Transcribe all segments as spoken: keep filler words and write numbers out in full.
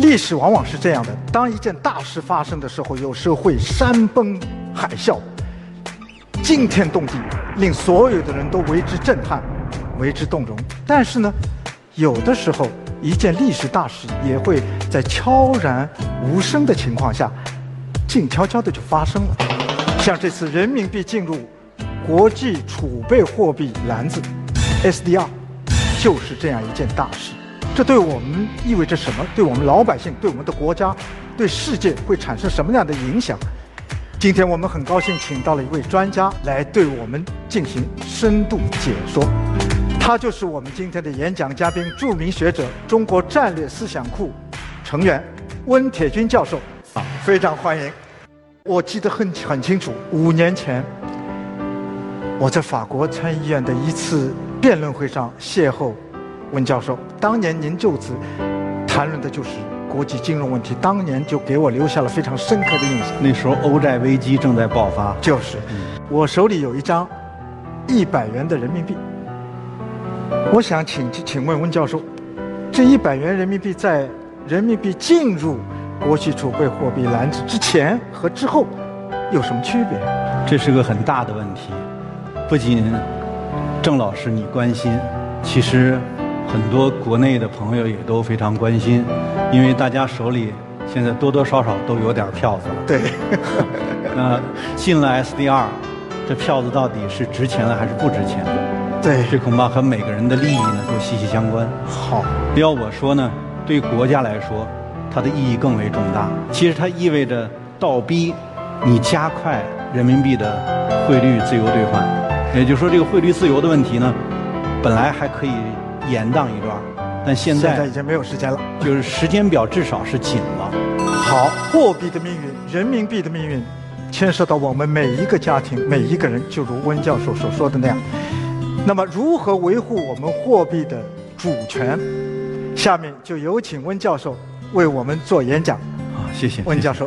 历史往往是这样的，当一件大事发生的时候，有时候会山崩海啸，惊天动地，令所有的人都为之震撼，为之动容。但是呢，有的时候一件历史大事也会在悄然无声的情况下，静悄悄的就发生了。像这次人民币进入国际储备货币篮子 S D R， 就是这样一件大事。这对我们意味着什么？对我们老百姓，对我们的国家，对世界会产生什么样的影响？今天我们很高兴请到了一位专家来对我们进行深度解说，他就是我们今天的演讲嘉宾，著名学者、中国战略思想库成员温铁军教授，啊，非常欢迎。我记得很很清楚，五年前我在法国参议院的一次辩论会上邂逅温教授，当年您就此谈论的就是国际金融问题，当年就给我留下了非常深刻的印象。 那时候欧债危机正在爆发， 就是，嗯、我手里有一张一百元的人民币，我想请请问温教授，这一百元人民币在人民币进入国际储备货币篮子之前和之后有什么区别？ 这是个很大的问题，不仅郑老师你关心，其实很多国内的朋友也都非常关心，因为大家手里现在多多少少都有点票子了。 对， 那进了 S D R， 这票子到底是值钱了还是不值钱了？ 对， 这恐怕和每个人的利益呢都息息相关。 好， 要我说呢，对国家来说，它的意义更为重大。其实它意味着倒逼你加快人民币的汇率自由兑换，也就是说，这个汇率自由的问题呢，本来还可以延宕一段，但现在现在已经没有时间了， 就是时间表至少是紧了。 好，货币的命运，人民币的命运，牵涉到我们每一个家庭、每一个人，就如温教授所说的那样。那么，如何维护我们货币的主权？下面就有请温教授为我们做演讲。 啊，谢谢温教授。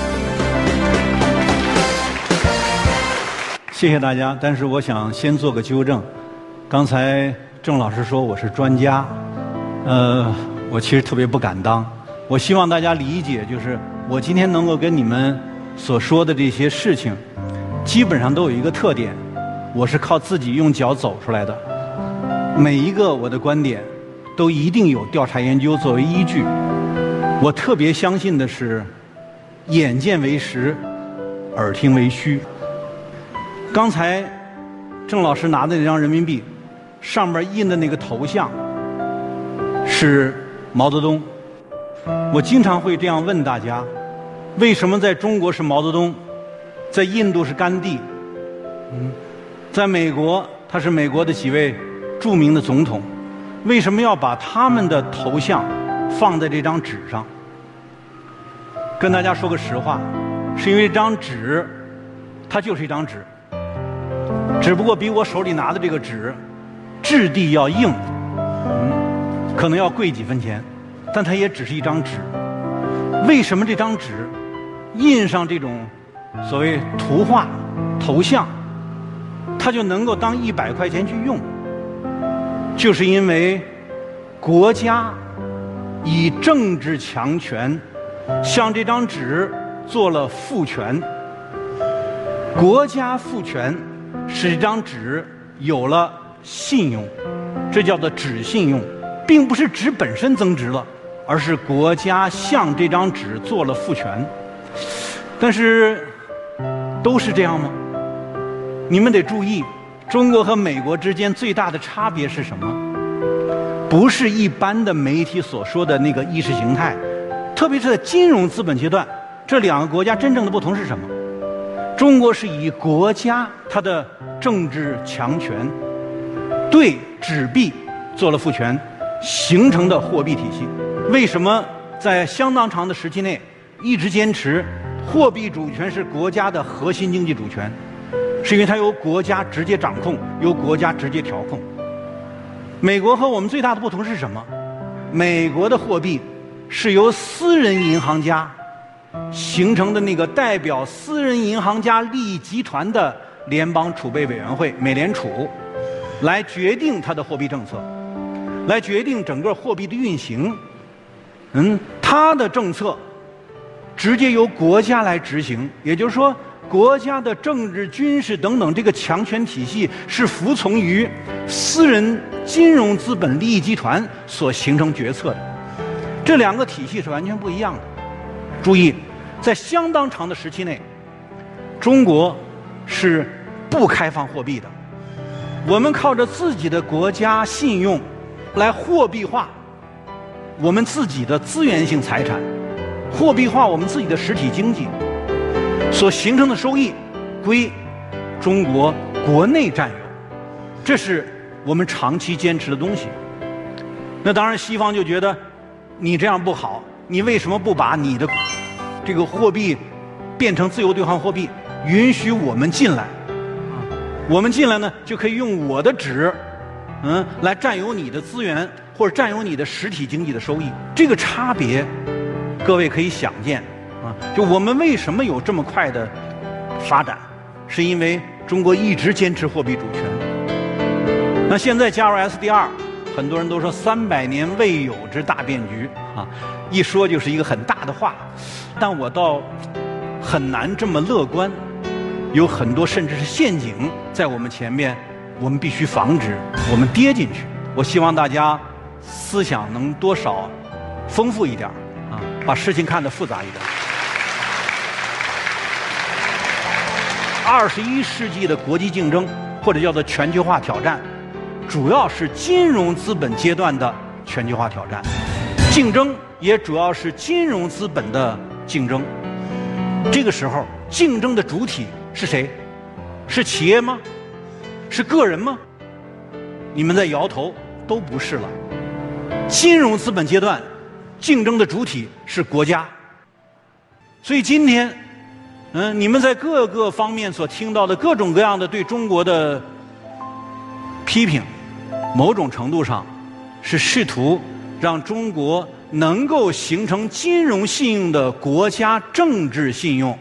谢谢大家，但是我想先做个纠正。刚才郑老师说我是专家，呃，我其实特别不敢当。我希望大家理解，就是我今天能够跟你们所说的这些事情，基本上都有一个特点，我是靠自己用脚走出来的。每一个我的观点，都一定有调查研究作为依据。我特别相信的是，眼见为实，耳听为虚。刚才郑老师拿的那张人民币，上面印的那个头像是毛泽东。我经常会这样问大家，为什么在中国是毛泽东，在印度是甘地，嗯，在美国他是美国的几位著名的总统，为什么要把他们的头像放在这张纸上？跟大家说个实话，是因为这张纸它就是一张纸，只不过比我手里拿的这个纸质地要硬，嗯，可能要贵几分钱，但它也只是一张纸。为什么这张纸印上这种所谓图画头像，它就能够当一百块钱去用？就是因为国家以政治强权向这张纸做了赋权，国家赋权使这张纸有了信用，这叫做纸信用，并不是纸本身增值了，而是国家向这张纸做了赋权。但是都是这样吗？你们得注意，中国和美国之间最大的差别是什么？不是一般的媒体所说的那个意识形态，特别是在金融资本阶段，这两个国家真正的不同是什么？中国是以国家它的政治强权对纸币做了赋权形成的货币体系。为什么在相当长的时期内一直坚持货币主权是国家的核心经济主权？是因为它由国家直接掌控，由国家直接调控。美国和我们最大的不同是什么？美国的货币是由私人银行家形成的那个代表私人银行家利益集团的联邦储备委员会美联储来决定它的货币政策，来决定整个货币的运行。嗯， 它的政策直接由国家来执行，也就是说，国家的政治、军事等等这个强权体系是服从于私人金融资本利益集团所形成决策的。这两个体系是完全不一样的。注意，在相当长的时期内，中国是不开放货币的，我们靠着自己的国家信用来货币化我们自己的资源性财产，货币化我们自己的实体经济，所形成的收益归中国国内占有，这是我们长期坚持的东西。那当然，西方就觉得你这样不好，你为什么不把你的这个货币变成自由兑换货币，允许我们进来？我们进来呢，就可以用我的纸，嗯，来占有你的资源，或者占有你的实体经济的收益。这个差别，各位可以想见啊。就我们为什么有这么快的发展，是因为中国一直坚持货币主权。那现在加入 S D R， 很多人都说三百年未有之大变局啊，一说就是一个很大的话，但我倒很难这么乐观。有很多甚至是陷阱在我们前面，我们必须防止我们跌进去。我希望大家思想能多少丰富一点啊，把事情看得复杂一点。二十一世纪的国际竞争，或者叫做全球化挑战，主要是金融资本阶段的全球化挑战，竞争也主要是金融资本的竞争。这个时候，竞争的主体是谁？是企业吗？是个人吗？你们在摇头，都不是了。金融资本阶段，竞争的主体是国家。所以今天，嗯，你们在各个方面所听到的各种各样的对中国的批评，某种程度上是试图让中国能够形成金融信用的国家政治信用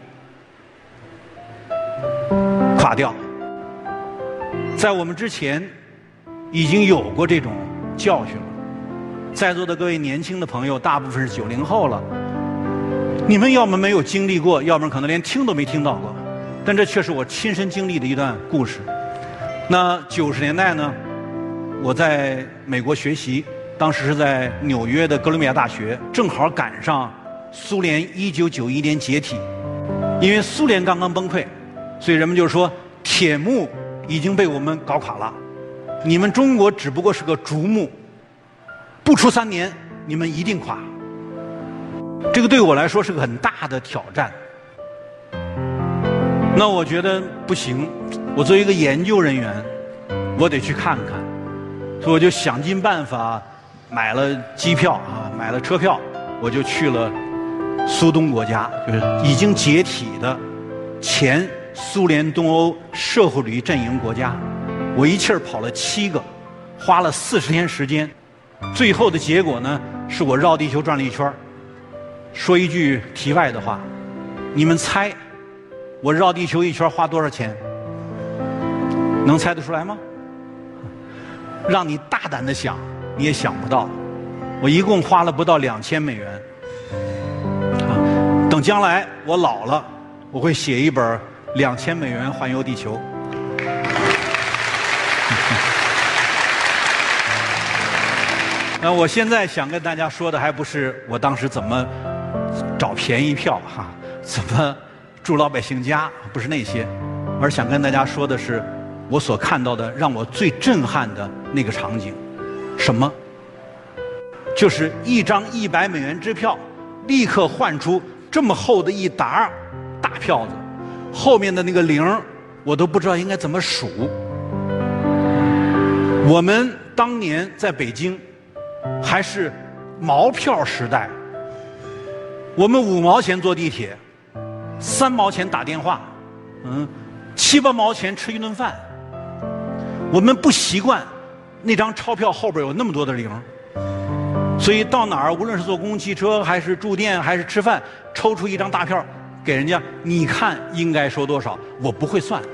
垮掉。在我们之前已经有过这种教训了。在座的各位年轻的朋友，大部分是九零后了，你们要么没有经历过，要不然可能连听都没听到过。但这却是我亲身经历的一段故事。那九十年代呢，我在美国学习，当时是在纽约的哥伦比亚大学，正好赶上苏联一九九一年解体。因为苏联刚刚崩溃，所以人们就说铁幕已经被我们搞垮了，你们中国只不过是个竹木，不出三年你们一定垮。这个对我来说是个很大的挑战。那我觉得不行，我作为一个研究人员，我得去看看，所以我就想尽办法买了机票啊，买了车票，我就去了苏东国家，就是已经解体的前苏联东欧社会主义阵营国家。我一气儿跑了七个，花了四十天时间，最后的结果呢，是我绕地球转了一圈。说一句题外的话，你们猜我绕地球一圈花多少钱？能猜得出来吗？让你大胆的想，你也想不到。我一共花了不到两千美元。啊，等将来我老了，我会写一本两千美元环游地球。那我现在想跟大家说的，还不是我当时怎么找便宜票哈，怎么住老百姓家，不是那些，而想跟大家说的是，我所看到的让我最震撼的那个场景，什么？就是一张一百美元支票，立刻换出这么厚的一沓大票子，后面的那个零，我都不知道应该怎么数。我们当年在北京还是毛票时代，我们五毛钱坐地铁，三毛钱打电话，嗯，七八毛钱吃一顿饭。我们不习惯那张钞票后边有那么多的零，所以到哪儿，无论是坐公共汽车还是住店还是吃饭，抽出一张大票给人家，你看应该收多少，我不会算。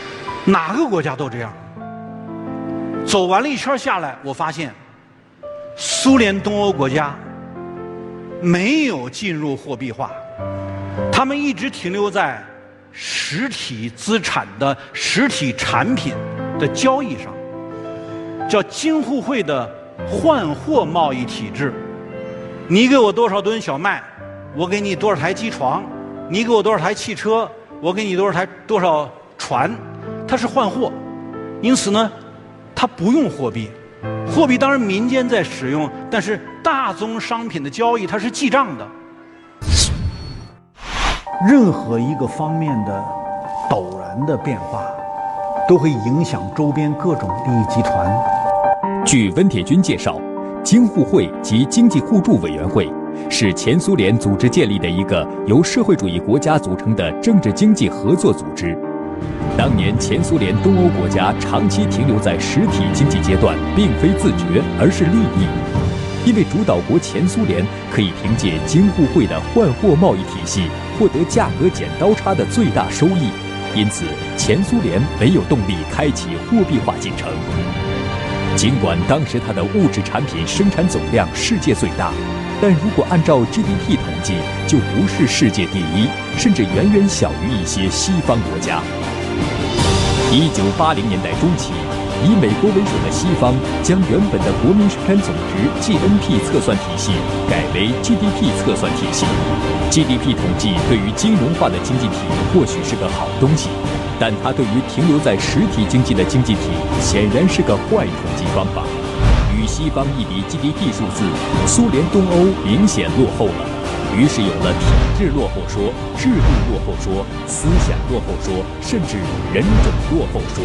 哪个国家都这样。走完了一圈下来，我发现苏联东欧国家没有进入货币化，他们一直停留在实体资产的实体产品的交易上，叫京沪会的换货贸易体制。你给我多少吨小麦，我给你多少台机床；你给我多少台汽车，我给你多少台多少船。它是换货，因此呢，它不用货币。货币当然民间在使用，但是大宗商品的交易它是记账的。任何一个方面的陡然的变化，都会影响周边各种利益集团。 据温铁军介绍，京沪会及经济互助委员会是前苏联组织建立的一个由社会主义国家组成的政治经济合作组织。当年前苏联东欧国家长期停留在实体经济阶段，并非自觉，而是利益。因为主导国前苏联可以凭借京沪会的换货贸易体系获得价格剪刀差的最大收益，因此前苏联没有动力开启货币化进程。尽管当时它的物质产品生产总量世界最大，但如果按照 G D P 统计，就不是世界第一，甚至远远小于一些西方国家。一九八零年代中期，以美国为首的西方将原本的国民生产总值 G N P 测算体系改为 G D P 测算体系。G D P 统计对于金融化的经济体或许是个好东西，但它对于停留在实体经济的经济体显然是个坏统计方法。与西方一比 G D P 数字，苏联东欧明显落后了。于是有了体制落后说、制度落后说、思想落后说，甚至人种落后说。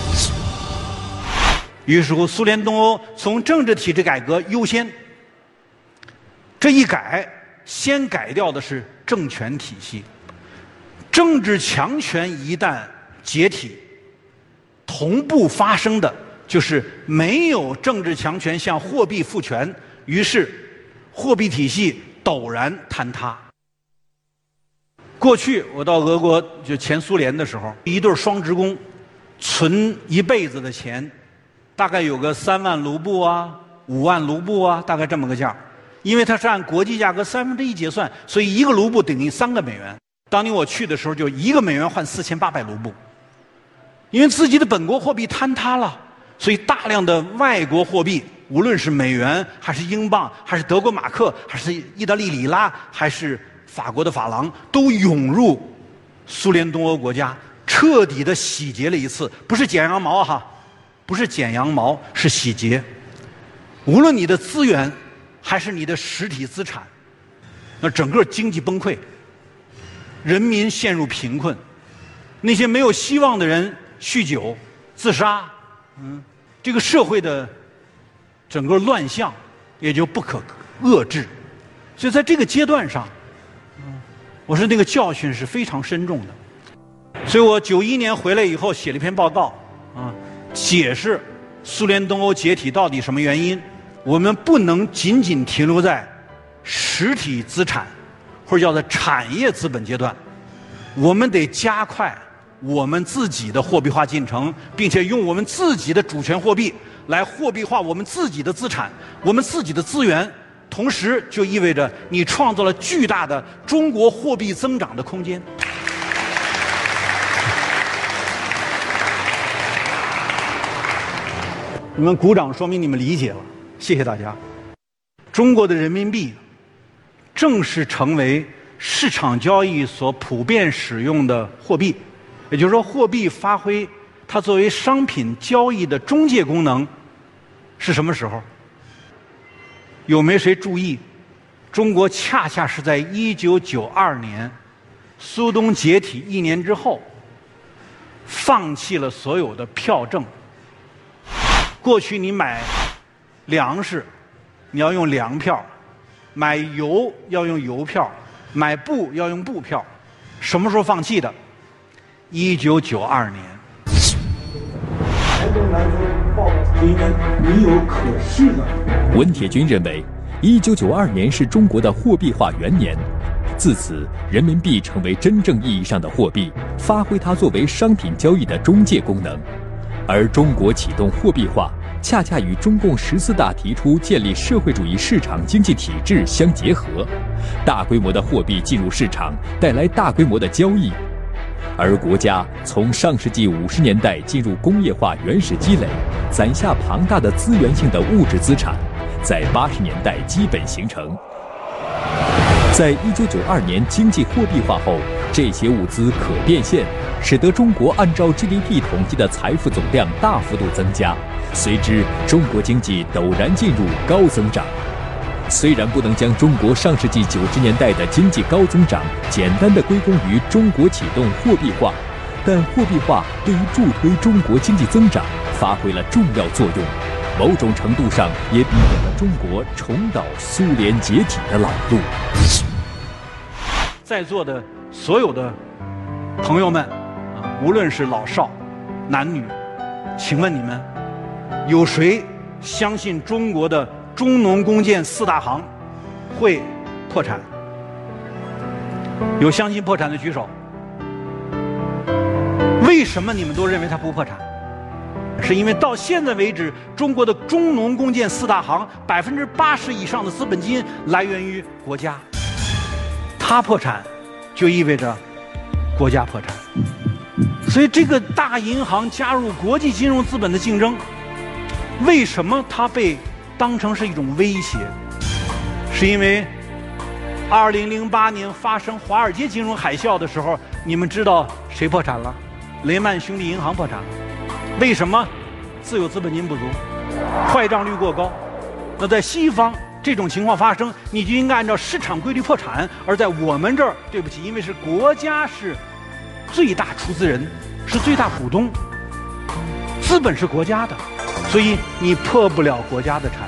于是乎，苏联东欧从政治体制改革优先，这一改，先改掉的是政权体系。政治强权一旦解体，同步发生的就是没有政治强权向货币赋权，于是货币体系陡然坍塌。过去我到俄国，就前苏联的时候，一对双职工存一辈子的钱，大概有个三万卢布啊，五万卢布啊，大概这么个价。因为它是按国际价格三分之一结算，所以一个卢布等于三个美元。当年我去的时候，就一个美元换四千八百卢布。因为自己的本国货币坍塌了，所以大量的外国货币，无论是美元还是英镑，还是德国马克，还是意大利里拉，还是法国的法郎，都涌入苏联东欧国家，彻底的洗劫了一次。不是剪羊毛哈，不是剪羊毛，是洗劫。无论你的资源还是你的实体资产，那整个经济崩溃，人民陷入贫困，那些没有希望的人酗酒、自杀，嗯，这个社会的整个乱象也就不可遏制。所以在这个阶段上，我说那个教训是非常深重的。所以我九一年回来以后写了一篇报告，啊，解释苏联东欧解体到底什么原因。我们不能仅仅停留在实体资产或者叫做产业资本阶段，我们得加快我们自己的货币化进程，并且用我们自己的主权货币来货币化我们自己的资产、我们自己的资源，同时就意味着你创造了巨大的中国货币增长的空间。你们鼓掌，说明你们理解了，谢谢大家。中国的人民币正式成为市场交易所普遍使用的货币，也就是说，货币发挥它作为商品交易的中介功能是什么时候？有没谁注意？中国恰恰是在一九九二年苏东解体一年之后，放弃了所有的票证。过去你买粮食，你要用粮票；买油要用油票；买布要用布票。什么时候放弃的？一九九二年。台东来说，报应该没有可视的。 温铁军认为，一九九二年是中国的货币化元年，自此人民币成为真正意义上的货币，发挥它作为商品交易的中介功能。而中国启动货币化， 恰恰与中共十四大提出建立社会主义市场经济体制相结合，大规模的货币进入市场，带来大规模的交易。而国家从上世纪五十年代进入工业化原始积累，攒下庞大的资源性的物质资产，在八十年代基本形成。在一九九二年经济货币化后，这些物资可变现，使得中国按照 G D P 统计的财富总量大幅度增加，随之中国经济陡然进入高增长。虽然不能将中国上世纪九十年代的经济高增长简单的归功于中国启动货币化，但货币化对于助推中国经济增长发挥了重要作用，某种程度上也避免了中国重蹈苏联解体的老路。 在座的所有的朋友们啊，无论是老少、男女，请问你们，有谁相信中国的中农工建四大行会破产？有相信破产的举手。为什么你们都认为它不破产？是因为到现在为止，中国的中农工建四大行百分之八十以上的资本金来源于国家，它破产就意味着国家破产。所以这个大银行加入国际金融资本的竞争，为什么它被当成是一种威胁？是因为二零零八年发生华尔街金融海啸的时候，你们知道谁破产了？雷曼兄弟银行破产了。为什么？自有资本金不足，坏账率过高。那在西方这种情况发生，你就应该按照市场规律破产。而在我们这儿，对不起，因为是国家是最大出资人，是最大股东，资本是国家的，所以你破不了国家的产。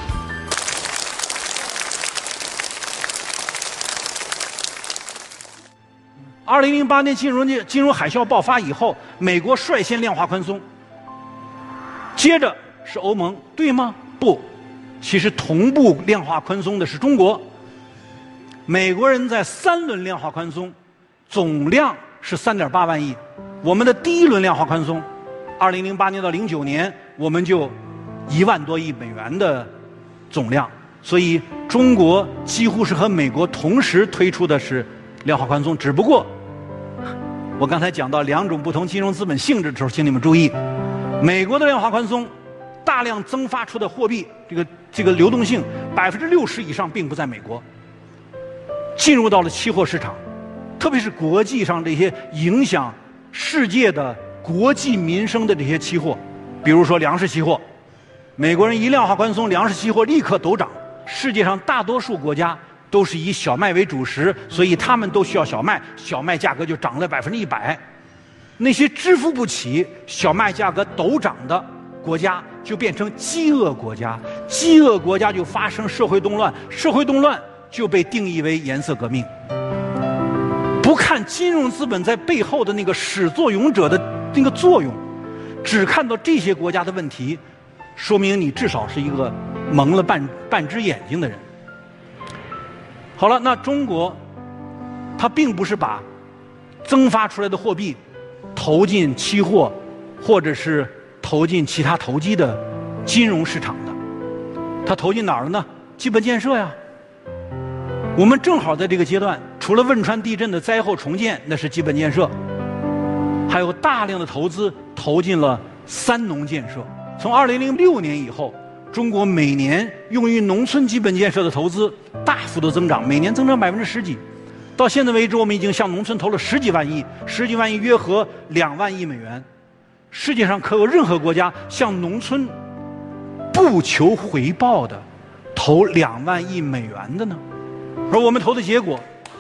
二零零八年金融金融海啸爆发以后，美国率先量化宽松，接着是欧盟，对吗？不，其实同步量化宽松的是中国。美国人在三轮量化宽松，总量是三点八万亿，我们的第一轮量化宽松，二零零八年到零九年，我们就一万多亿美元的总量，所以中国几乎是和美国同时推出的是量化宽松，只不过我刚才讲到两种不同金融资本性质的时候，请你们注意，美国的量化宽松大量增发出的货币，这个这个流动性百分之六十以上并不在美国，进入到了期货市场，特别是国际上这些影响世界的国际民生的这些期货，比如说粮食期货，美国人一量化宽松，粮食期货立刻陡涨。世界上大多数国家都是以小麦为主食，所以他们都需要小麦，小麦价格就涨了百分之一百。那些支付不起小麦价格陡涨的国家，就变成饥饿国家，饥饿国家就发生社会动乱，社会动乱就被定义为颜色革命。不看金融资本在背后的那个始作俑者的那个作用，只看到这些国家的问题，说明你至少是一个蒙了半半只眼睛的人。好了，那中国它并不是把增发出来的货币投进期货，或者是投进其他投机的金融市场的，它投进哪儿了呢？基本建设呀。我们正好在这个阶段，除了汶川地震的灾后重建，那是基本建设，还有大量的投资投进了三农建设。从二零零六年以后，中国每年用于农村基本建设的投资大幅度增长，每年增长百分之十几。到现在为止，我们已经向农村投了十几万亿，十几万亿约合两万亿美元。世界上可有任何国家向农村不求回报的投两万亿美元的呢？而我们投的结果，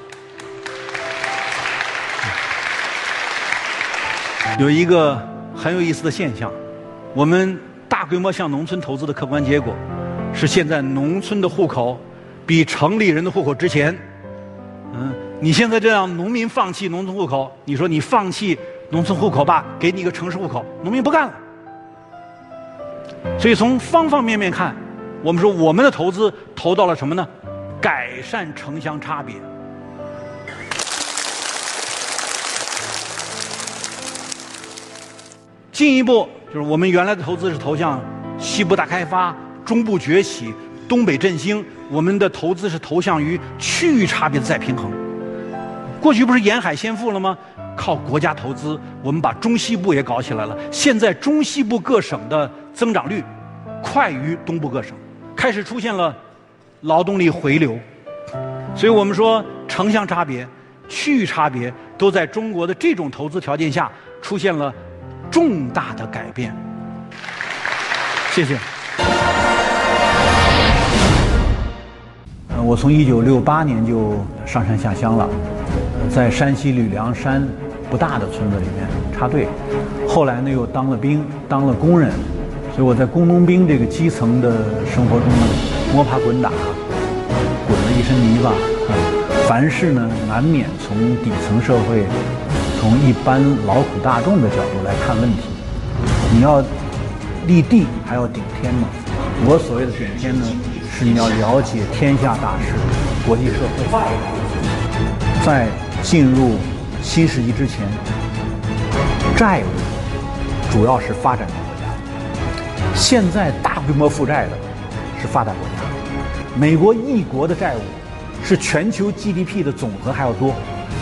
有一个很有意思的现象，我们大规模向农村投资的客观结果是，现在农村的户口比城里人的户口值钱。嗯，你现在这样农民放弃农村户口，你说你放弃农村户口吧，给你一个城市户口，农民不干了。所以从方方面面看，我们说我们的投资投到了什么呢？改善城乡差别。进一步就是我们原来的投资是投向西部大开发、中部崛起、东北振兴，我们的投资是投向于区域差别的再平衡。过去不是沿海先富了吗？靠国家投资，我们把中西部也搞起来了。现在中西部各省的增长率快于东部各省，开始出现了劳动力回流。所以我们说城乡差别、区域差别都在中国的这种投资条件下出现了重大的改变。谢谢。呃，我从一九六八年就上山下乡了，在山西吕梁山不大的村子里面插队，后来呢又当了兵，当了工人，所以我在工农兵这个基层的生活中呢，摸爬滚打，滚了一身泥巴。凡事呢，难免从底层社会，从一般劳苦大众的角度来看问题。你要立地，还要顶天嘛。我所谓的顶天呢，是你要了解天下大事、国际社会。在进入新世纪之前，债务主要是发展中国家，现在大规模负债的是发达国家。美国一国的债务是全球 G D P 的总和还要多。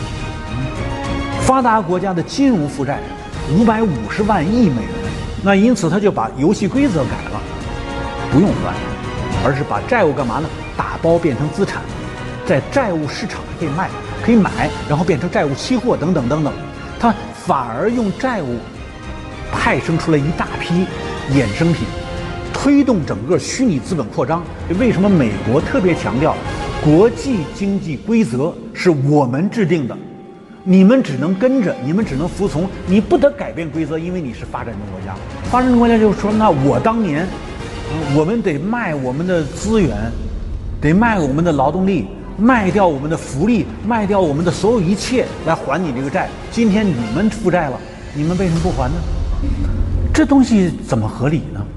发达国家的金融负债五百五十万亿美元，那因此他就把游戏规则改了，不用还，而是把债务干嘛呢？打包变成资产，在债务市场可以卖，可以买，然后变成债务期货等等等等。他反而用债务派生出来一大批衍生品，推动整个虚拟资本扩张。为什么美国特别强调国际经济规则是我们制定的，你们只能跟着，你们只能服从，你不得改变规则，因为你是发展中国家。发展中国家就说，那我当年，我们得卖我们的资源，得卖我们的劳动力，卖掉我们的福利，卖掉我们的所有一切来还你这个债。今天你们负债了，你们为什么不还呢？这东西怎么合理呢？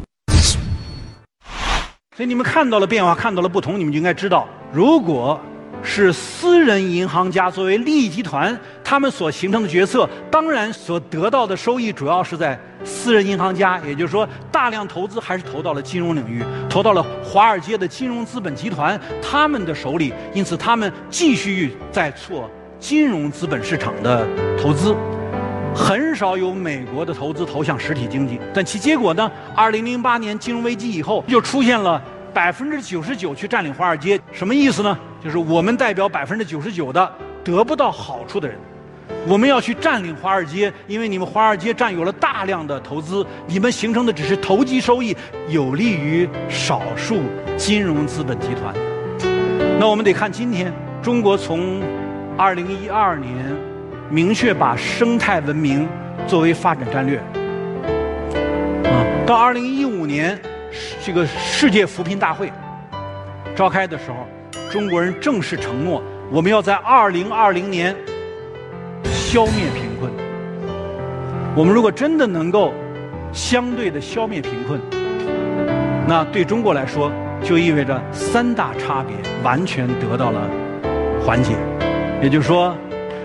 所以你们看到了变化，看到了不同，你们就应该知道，如果是私人银行家作为利益集团，他们所形成的决策，当然所得到的收益主要是在私人银行家，也就是说，大量投资还是投到了金融领域，投到了华尔街的金融资本集团他们的手里，因此他们继续在做金融资本市场的投资。很少有美国的投资投向实体经济，但其结果呢？二零零八年金融危机以后，就出现了百分之九十九去占领华尔街，什么意思呢？就是我们代表百分之九十九的得不到好处的人，我们要去占领华尔街，因为你们华尔街占有了大量的投资，你们形成的只是投机收益，有利于少数金融资本集团。那我们得看今天，中国从二零一二年。明确把生态文明作为发展战略，啊，到二零一五年这个世界扶贫大会召开的时候，中国人正式承诺，我们要在二零二零年消灭贫困。我们如果真的能够相对的消灭贫困，那对中国来说就意味着三大差别完全得到了缓解，也就是说。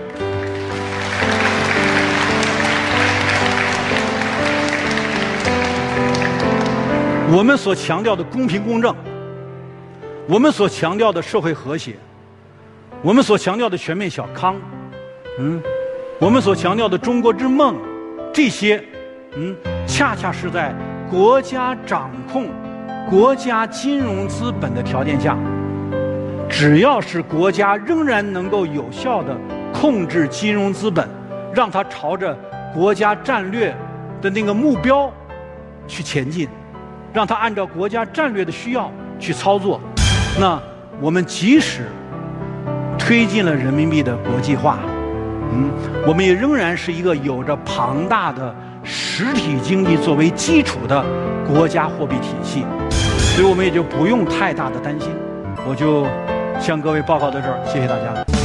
我们所强调的公平公正，我们所强调的社会和谐，我们所强调的全面小康，嗯，我们所强调的中国之梦，这些，嗯，恰恰是在国家掌控国家金融资本的条件下，只要是国家仍然能够有效地控制金融资本，让它朝着国家战略的那个目标去前进。让它按照国家战略的需要去操作，那我们即使推进了人民币的国际化，嗯，我们也仍然是一个有着庞大的实体经济作为基础的国家货币体系，所以我们也就不用太大的担心。我就向各位报告到这儿，谢谢大家。